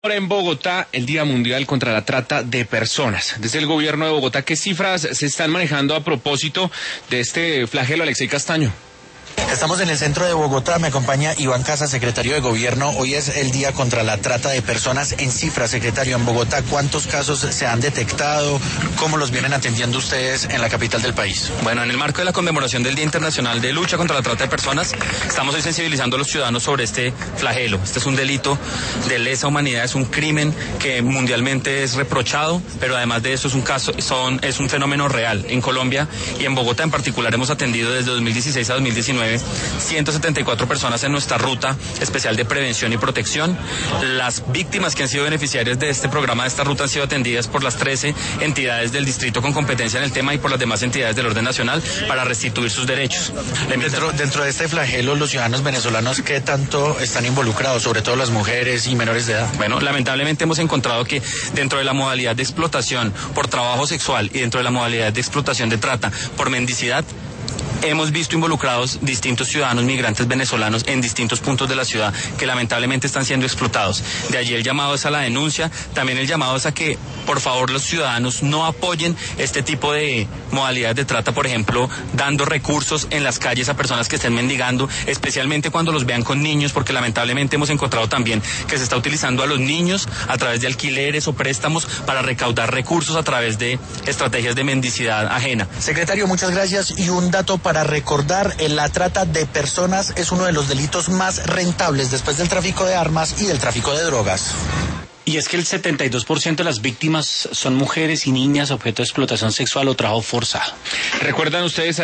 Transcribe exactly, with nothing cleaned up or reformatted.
En Bogotá, el Día Mundial contra la Trata de Personas. Desde el gobierno de Bogotá, ¿qué cifras se están manejando a propósito de este flagelo, Alexei Castaño? Estamos en el centro de Bogotá, me acompaña Iván Casas, secretario de Gobierno. Hoy es el Día contra la Trata de Personas. En cifras, secretario, en Bogotá, ¿cuántos casos se han detectado? ¿Cómo los vienen atendiendo ustedes en la capital del país? Bueno, en el marco de la conmemoración del Día Internacional de Lucha contra la Trata de Personas, estamos hoy sensibilizando a los ciudadanos sobre este flagelo. Este es un delito de lesa humanidad, es un crimen que mundialmente es reprochado, pero además de eso es un caso, son, es un fenómeno real. En Colombia y en Bogotá en particular hemos atendido desde dos mil dieciséis a dos mil diecinueve ciento setenta y cuatro personas en nuestra ruta especial de prevención y protección. Las víctimas que han sido beneficiarias de este programa, de esta ruta, han sido atendidas por las trece entidades del distrito con competencia en el tema y por las demás entidades del orden nacional para restituir sus derechos. Dentro, dentro de este flagelo, los ciudadanos venezolanos, ¿qué tanto están involucrados? Sobre todo las mujeres y menores de edad. Bueno, lamentablemente hemos encontrado que dentro de la modalidad de explotación por trabajo sexual y dentro de la modalidad de explotación de trata por mendicidad, hemos visto involucrados distintos ciudadanos migrantes venezolanos en distintos puntos de la ciudad que lamentablemente están siendo explotados. De allí el llamado es a la denuncia, también el llamado es a que por favor los ciudadanos no apoyen este tipo de modalidades de trata, por ejemplo, dando recursos en las calles a personas que estén mendigando, especialmente cuando los vean con niños, porque lamentablemente hemos encontrado también que se está utilizando a los niños a través de alquileres o préstamos para recaudar recursos a través de estrategias de mendicidad ajena. Secretario, muchas gracias. Y un dato para recordar, la trata de personas es uno de los delitos más rentables después del tráfico de armas y del tráfico de drogas. Y es que el setenta y dos por ciento de las víctimas son mujeres y niñas objeto de explotación sexual o trabajo forzado. ¿Recuerdan ustedes